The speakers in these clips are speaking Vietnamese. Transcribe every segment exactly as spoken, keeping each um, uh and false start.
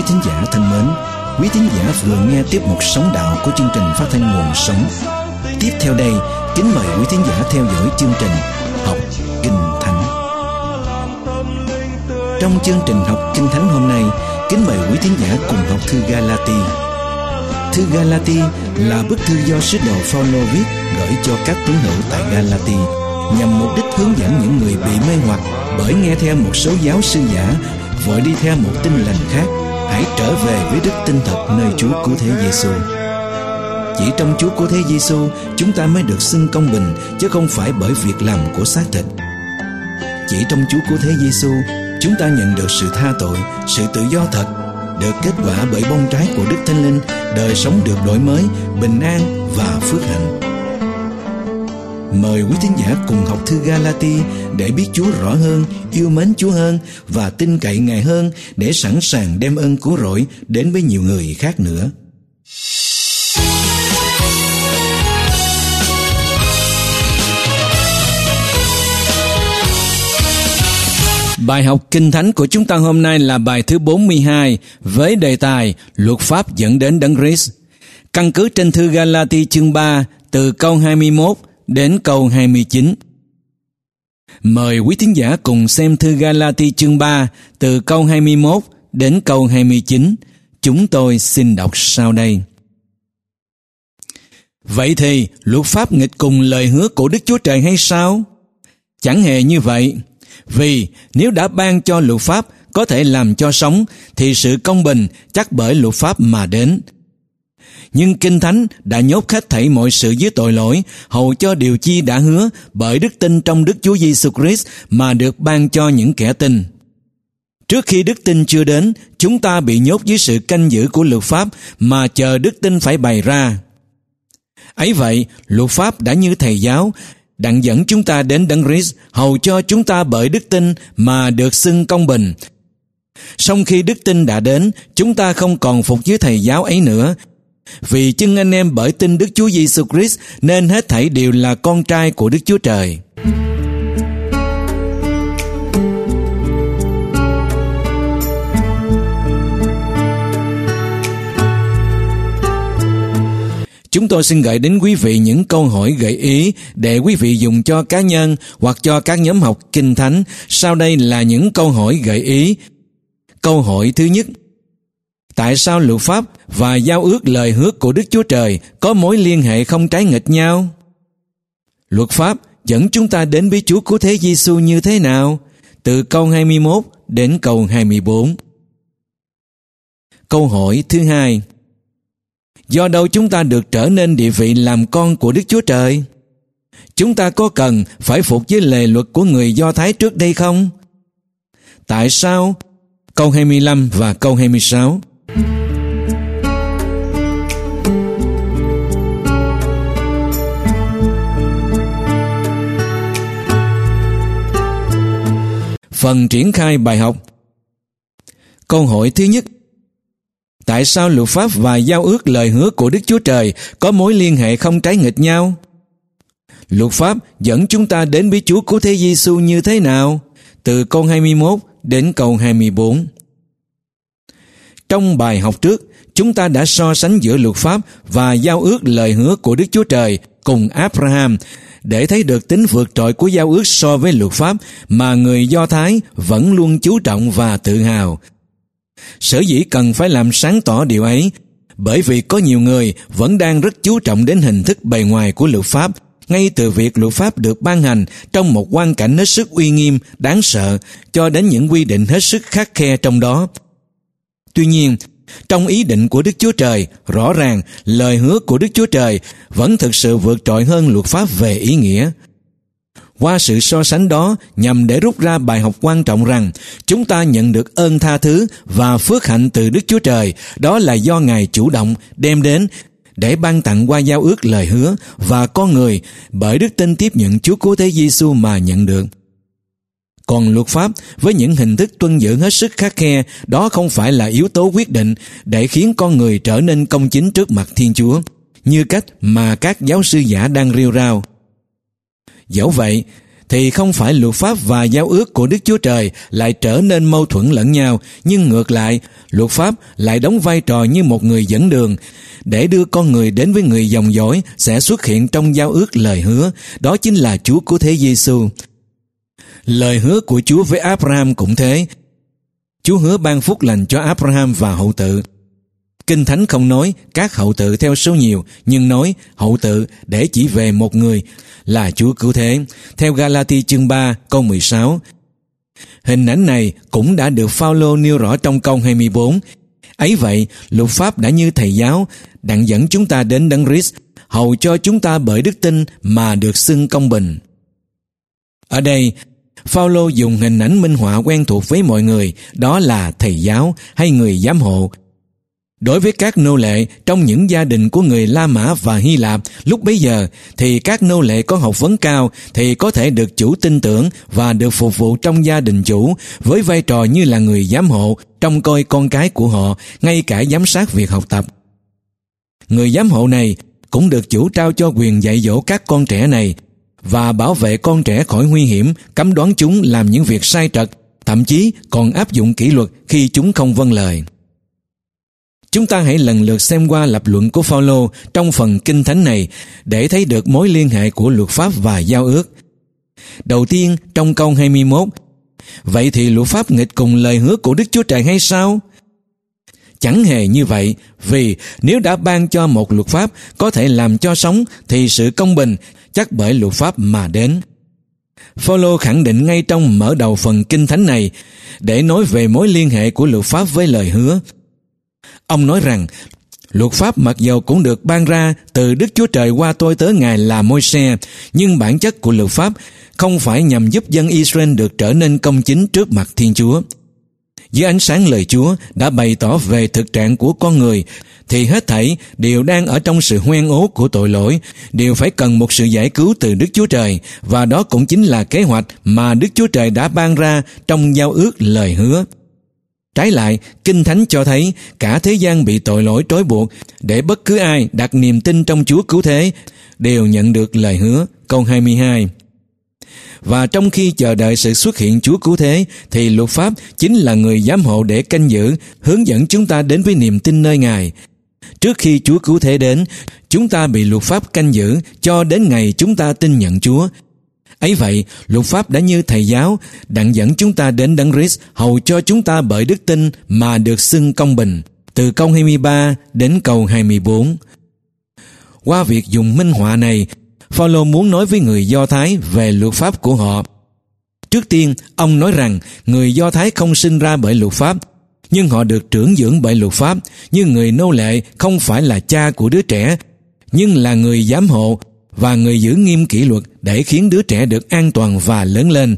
quý thính giả thân mến, quý thính giả vừa nghe tiếp mục Sống Đạo của chương trình phát thanh Nguồn Sống. Tiếp theo đây, kính mời quý thính giả theo dõi chương trình Học Kinh Thánh. Trong chương trình Học Kinh Thánh hôm nay, kính mời quý thính giả cùng học thư Galati. Thư Galati là bức thư do sứ đồ Phaolô viết gửi cho các tín hữu tại Galati, nhằm mục đích hướng dẫn những người bị mê hoặc bởi nghe theo một số giáo sư giả, vội đi theo một tin lành khác, hãy trở về với đức tin thật nơi Chúa Cứu Thế Giêsu. Chỉ trong Chúa Cứu Thế Giêsu chúng ta mới được xưng công bình, chứ không phải bởi việc làm của xác thịt. Chỉ trong Chúa Cứu Thế Giêsu chúng ta nhận được sự tha tội, sự tự do thật, được kết quả bởi bông trái của Đức Thánh Linh, đời sống được đổi mới, bình an và phước hạnh. Mời quý thính giả cùng học thư Galati để biết Chúa rõ hơn, yêu mến Chúa hơn và tin cậy Ngài hơn, để sẵn sàng đem ơn cứu rỗi đến với nhiều người khác nữa. Bài học Kinh Thánh của chúng ta hôm nay là bài thứ bốn mươi hai với đề tài Luật pháp dẫn đến Đấng Christ. Căn cứ trên thư Galati chương ba từ câu hai mươi mốt đến câu hai mươi chín. Mời quý thính giả cùng xem thư Galati chương ba từ câu hai mươi mốt đến câu hai mươi chín. Chúng tôi xin đọc sau đây. Vậy thì luật pháp nghịch cùng lời hứa của Đức Chúa Trời hay sao? Chẳng hề như vậy. Vì nếu đã ban cho luật pháp có thể làm cho sống, thì sự công bình chắc bởi luật pháp mà đến. Nhưng Kinh Thánh đã nhốt hết thảy mọi sự dưới tội lỗi, hầu cho điều chi đã hứa bởi đức tin trong Đức Chúa Giêsu Christ mà được ban cho những kẻ tin. Trước khi đức tin chưa đến, chúng ta bị nhốt dưới sự canh giữ của luật pháp mà chờ đức tin phải bày ra. Ấy vậy, luật pháp đã như thầy giáo, đặng dẫn chúng ta đến Đấng Christ, hầu cho chúng ta bởi đức tin mà được xưng công bình. Song khi đức tin đã đến, chúng ta không còn phục dưới thầy giáo ấy nữa. Vì chưng anh em bởi tin Đức Chúa Giêsu Christ nên hết thảy đều là con trai của Đức Chúa Trời. Chúng tôi xin gửi đến quý vị những câu hỏi gợi ý để quý vị dùng cho cá nhân hoặc cho các nhóm học Kinh Thánh. Sau đây là những câu hỏi gợi ý. Câu hỏi thứ nhất: tại sao luật pháp và giao ước lời hứa của Đức Chúa Trời có mối liên hệ không trái nghịch nhau? Luật pháp dẫn chúng ta đến với Chúa Cứu Thế Giêsu như thế nào? Từ câu hai mươi mốt đến câu hai mươi bốn. Câu hỏi thứ hai: do đâu chúng ta được trở nên địa vị làm con của Đức Chúa Trời? Chúng ta có cần phải phục với lề luật của người Do Thái trước đây không? Tại sao? Câu hai mươi lăm và câu hai mươi sáu. Phần triển khai bài học. Câu hỏi thứ nhất: tại sao luật pháp và giao ước lời hứa của Đức Chúa Trời có mối liên hệ không trái nghịch nhau? Luật pháp dẫn chúng ta đến với Chúa Cứu Thế Giêsu như thế nào? Từ câu hai mươi mốt đến câu hai mươi bốn. Trong bài học trước, chúng ta đã so sánh giữa luật pháp và giao ước lời hứa của Đức Chúa Trời cùng Abraham để thấy được tính vượt trội của giao ước so với luật pháp mà người Do Thái vẫn luôn chú trọng và tự hào. Sở dĩ cần phải làm sáng tỏ điều ấy, bởi vì có nhiều người vẫn đang rất chú trọng đến hình thức bề ngoài của luật pháp, ngay từ việc luật pháp được ban hành trong một hoàn cảnh hết sức uy nghiêm, đáng sợ, cho đến những quy định hết sức khắt khe trong đó. Tuy nhiên, trong ý định của Đức Chúa Trời, rõ ràng lời hứa của Đức Chúa Trời vẫn thực sự vượt trội hơn luật pháp về ý nghĩa. Qua sự so sánh đó, nhằm để rút ra bài học quan trọng rằng chúng ta nhận được ơn tha thứ và phước hạnh từ Đức Chúa Trời, đó là do Ngài chủ động đem đến để ban tặng qua giao ước lời hứa, và con người bởi đức tin tiếp nhận Chúa Cứu Thế Giêsu mà nhận được. Còn luật pháp với những hình thức tuân giữ hết sức khắt khe, đó không phải là yếu tố quyết định để khiến con người trở nên công chính trước mặt Thiên Chúa, như cách mà các giáo sư giả đang rêu rao. Dẫu vậy, thì không phải luật pháp và giao ước của Đức Chúa Trời lại trở nên mâu thuẫn lẫn nhau, nhưng ngược lại, luật pháp lại đóng vai trò như một người dẫn đường để đưa con người đến với người dòng dõi sẽ xuất hiện trong giao ước lời hứa, đó chính là Chúa Cứu Thế Giêsu. Lời hứa của Chúa với Abraham cũng thế. Chúa hứa ban phúc lành cho Abraham và hậu tự. Kinh Thánh không nói các hậu tự theo số nhiều, nhưng nói hậu tự để chỉ về một người là Chúa Cứu Thế. Theo Ga-la-ti chương ba câu mười sáu. Hình ảnh này cũng đã được Phao-lô nêu rõ trong câu hai mươi bốn. Ấy vậy, luật pháp đã như thầy giáo, đặng dẫn chúng ta đến Đấng Christ, hầu cho chúng ta bởi đức tin mà được xưng công bình. Ở đây, Phao-lô dùng hình ảnh minh họa quen thuộc với mọi người, đó là thầy giáo hay người giám hộ. Đối với các nô lệ trong những gia đình của người La Mã và Hy Lạp lúc bấy giờ, thì các nô lệ có học vấn cao thì có thể được chủ tin tưởng và được phục vụ trong gia đình chủ với vai trò như là người giám hộ, trông coi con cái của họ, ngay cả giám sát việc học tập. Người giám hộ này cũng được chủ trao cho quyền dạy dỗ các con trẻ này và bảo vệ con trẻ khỏi nguy hiểm, cấm đoán chúng làm những việc sai trật, thậm chí còn áp dụng kỷ luật khi chúng không vâng lời. Chúng ta hãy lần lượt xem qua lập luận của Phao-lô trong phần Kinh Thánh này để thấy được mối liên hệ của luật pháp và giao ước. Đầu tiên, trong câu hai mươi mốt, vậy thì luật pháp nghịch cùng lời hứa của Đức Chúa Trời hay sao? Chẳng hề như vậy, vì nếu đã ban cho một luật pháp có thể làm cho sống, thì sự công bình chắc bởi luật pháp mà đến. Phao-lô khẳng định ngay trong mở đầu phần Kinh Thánh này để nói về mối liên hệ của luật pháp với lời hứa. Ông nói rằng, luật pháp mặc dầu cũng được ban ra từ Đức Chúa Trời qua tôi tớ Ngài là Môi-se, nhưng bản chất của luật pháp không phải nhằm giúp dân Israel được trở nên công chính trước mặt Thiên Chúa. Dưới ánh sáng lời Chúa đã bày tỏ về thực trạng của con người, thì hết thảy đều đang ở trong sự hoen ố của tội lỗi, đều phải cần một sự giải cứu từ Đức Chúa Trời, và đó cũng chính là kế hoạch mà Đức Chúa Trời đã ban ra trong giao ước lời hứa. Trái lại, Kinh Thánh cho thấy cả thế gian bị tội lỗi trói buộc, để bất cứ ai đặt niềm tin trong Chúa Cứu Thế đều nhận được lời hứa, câu hai mươi hai. Và trong khi chờ đợi sự xuất hiện Chúa Cứu Thế, thì luật pháp chính là người giám hộ để canh giữ, hướng dẫn chúng ta đến với niềm tin nơi Ngài. Trước khi Chúa Cứu Thế đến, chúng ta bị luật pháp canh giữ cho đến ngày chúng ta tin nhận Chúa. Ấy vậy, luật pháp đã như thầy giáo, đặng dẫn chúng ta đến Đấng Christ, hầu cho chúng ta bởi đức tin mà được xưng công bình. Từ câu hai mươi ba đến câu hai mươi bốn. Qua việc dùng minh họa này, Phao-lô muốn nói với người Do Thái về luật pháp của họ. Trước tiên, ông nói rằng người Do Thái không sinh ra bởi luật pháp, nhưng họ được trưởng dưỡng bởi luật pháp, như người nô lệ không phải là cha của đứa trẻ, nhưng là người giám hộ và người giữ nghiêm kỷ luật để khiến đứa trẻ được an toàn và lớn lên.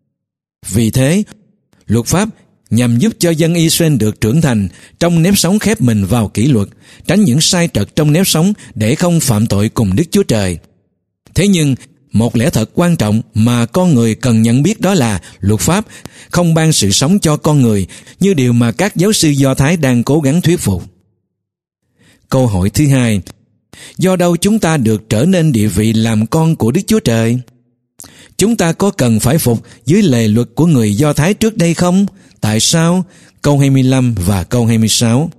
Vì thế, luật pháp nhằm giúp cho dân Israel được trưởng thành trong nếp sống khép mình vào kỷ luật, tránh những sai trật trong nếp sống để không phạm tội cùng Đức Chúa Trời. Thế nhưng, một lẽ thật quan trọng mà con người cần nhận biết đó là luật pháp không ban sự sống cho con người như điều mà các giáo sư Do Thái đang cố gắng thuyết phục. Câu hỏi thứ hai, do đâu chúng ta được trở nên địa vị làm con của Đức Chúa Trời? Chúng ta có cần phải phục dưới lề luật của người Do Thái trước đây không? Tại sao? Câu hai mươi lăm và câu hai mươi sáu.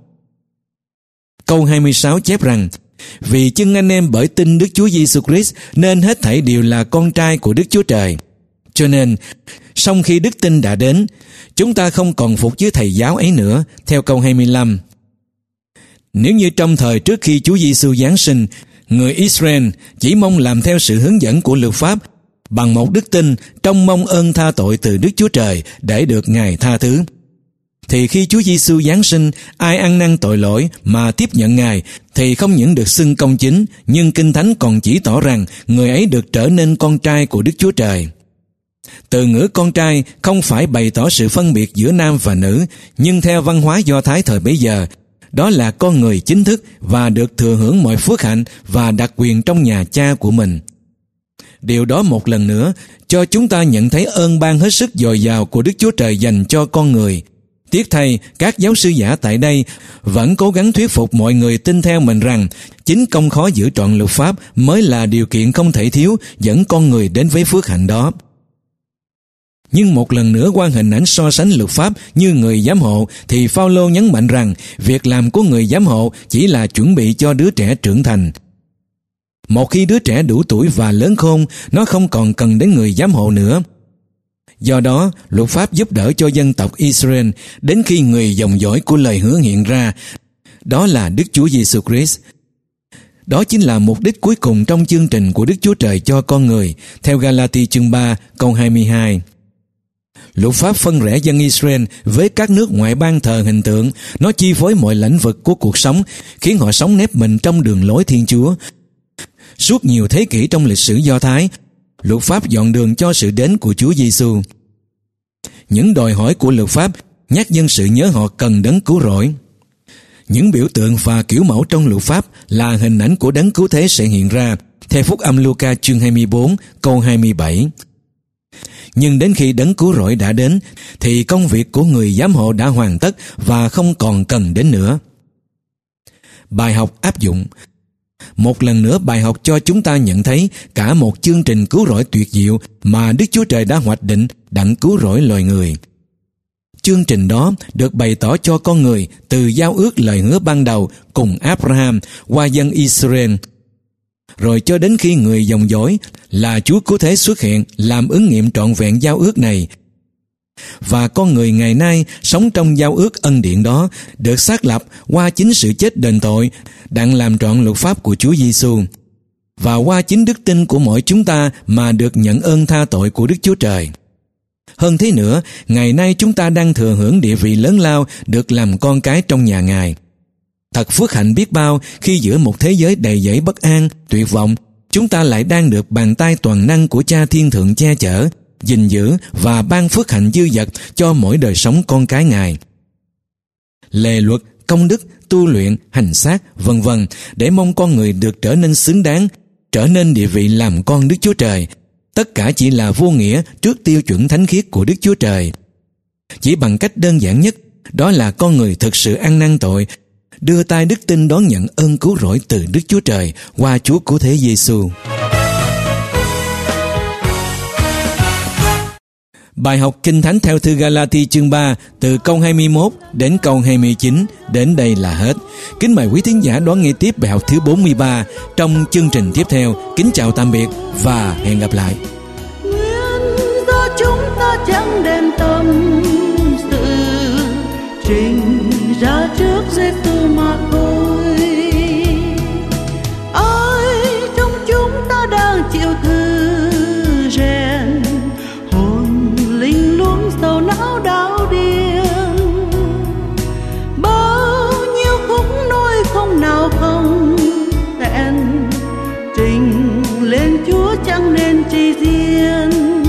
Câu hai mươi sáu chép rằng, vì chưng anh em bởi tin Đức Chúa Giêsu Christ nên hết thảy đều là con trai của Đức Chúa Trời. Cho nên, sau khi đức tin đã đến, chúng ta không còn phục dưới thầy giáo ấy nữa, theo câu hai mươi lăm. Nếu như trong thời trước khi Chúa Giêsu giáng sinh, người Israel chỉ mong làm theo sự hướng dẫn của luật pháp bằng một đức tin trong mong ơn tha tội từ Đức Chúa Trời để được Ngài tha thứ, thì khi Chúa Giêsu giáng sinh, ai ăn năn tội lỗi mà tiếp nhận Ngài thì không những được xưng công chính, nhưng Kinh Thánh còn chỉ tỏ rằng người ấy được trở nên con trai của Đức Chúa Trời. Từ ngữ con trai không phải bày tỏ sự phân biệt giữa nam và nữ, nhưng theo văn hóa Do Thái thời bấy giờ, đó là con người chính thức và được thừa hưởng mọi phước hạnh và đặc quyền trong nhà cha của mình. Điều đó một lần nữa cho chúng ta nhận thấy ơn ban hết sức dồi dào của Đức Chúa Trời dành cho con người. Tiếc thay, các giáo sư giả tại đây vẫn cố gắng thuyết phục mọi người tin theo mình rằng chính công khó giữ trọn luật pháp mới là điều kiện không thể thiếu dẫn con người đến với phước hạnh đó. Nhưng một lần nữa qua hình ảnh so sánh luật pháp như người giám hộ, thì Phao-lô nhấn mạnh rằng việc làm của người giám hộ chỉ là chuẩn bị cho đứa trẻ trưởng thành. Một khi đứa trẻ đủ tuổi và lớn khôn, nó không còn cần đến người giám hộ nữa. Do đó, luật pháp giúp đỡ cho dân tộc Israel đến khi người dòng dõi của lời hứa hiện ra, đó là Đức Chúa Giêsu Christ. Đó chính là mục đích cuối cùng trong chương trình của Đức Chúa Trời cho con người, theo Ga-la-ti chương ba câu hai mươi hai. Luật pháp phân rẽ dân Israel với các nước ngoại bang thờ hình tượng, nó chi phối mọi lĩnh vực của cuộc sống, khiến họ sống nép mình trong đường lối Thiên Chúa. Suốt nhiều thế kỷ trong lịch sử Do Thái, luật pháp dọn đường cho sự đến của Chúa Giêsu. Những đòi hỏi của luật pháp nhắc dân sự nhớ họ cần đấng cứu rỗi. Những biểu tượng và kiểu mẫu trong luật pháp là hình ảnh của đấng cứu thế sẽ hiện ra, theo Phúc âm Luca chương hai mươi bốn câu hai mươi bảy. Nhưng đến khi đấng cứu rỗi đã đến, thì công việc của người giám hộ đã hoàn tất và không còn cần đến nữa. Bài học áp dụng. Một lần nữa bài học cho chúng ta nhận thấy cả một chương trình cứu rỗi tuyệt diệu mà Đức Chúa Trời đã hoạch định đặng cứu rỗi loài người. Chương trình đó được bày tỏ cho con người từ giao ước lời hứa ban đầu cùng Abraham qua dân Israel, rồi cho đến khi người dòng dõi là Chúa Cứu Thế xuất hiện làm ứng nghiệm trọn vẹn giao ước này. Và con người ngày nay sống trong giao ước ân điển đó được xác lập qua chính sự chết đền tội đặng làm trọn luật pháp của Chúa Giêsu, và qua chính đức tin của mỗi chúng ta mà được nhận ơn tha tội của Đức Chúa Trời. Hơn thế nữa, ngày nay chúng ta đang thừa hưởng địa vị lớn lao được làm con cái trong nhà Ngài. Thật phước hạnh biết bao khi giữa một thế giới đầy dẫy bất an, tuyệt vọng, chúng ta lại đang được bàn tay toàn năng của Cha Thiên Thượng che chở, gìn giữ và ban phước hạnh dư dật cho mỗi đời sống con cái Ngài. Lề luật, công đức, tu luyện, hành xác, vân vân để mong con người được trở nên xứng đáng, trở nên địa vị làm con Đức Chúa Trời. Tất cả chỉ là vô nghĩa trước tiêu chuẩn thánh khiết của Đức Chúa Trời. Chỉ bằng cách đơn giản nhất, đó là con người thực sự ăn năn tội, đưa tay đức tin đón nhận ơn cứu rỗi từ Đức Chúa Trời qua Chúa Cứu Thế Giêsu. Bài học Kinh Thánh theo thư Ga-la-ti chương ba từ câu hai mươi mốt đến câu hai mươi chín đến đây là hết. Kính mời quý thính giả đón nghe tiếp bài học thứ bốn mươi ba trong chương trình tiếp theo. Kính chào tạm biệt và hẹn gặp lại. Nguyên do chúng ta chẳng đem tâm sự trình ra trước Giê-xu mà thôi. Ai trong chúng ta đang chịu thư rèn, hồn linh luống sầu não đau điên. Bao nhiêu khúc nỗi không nào không hẹn, trình lên Chúa chẳng nên chi riêng.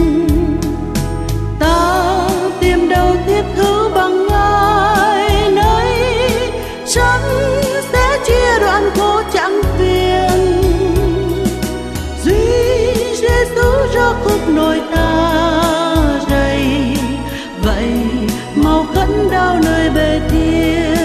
Ta tìm đâu thiết hữu bằng Ngài, nơi sẵn sẽ chia đoạn khổ chẳng phiền. Duy Giê-xu ra khúc nỗi ta rầy, vậy mau khấn đau nơi bề thiên.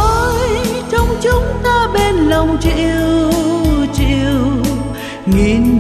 Lòng chịu chịu nghìn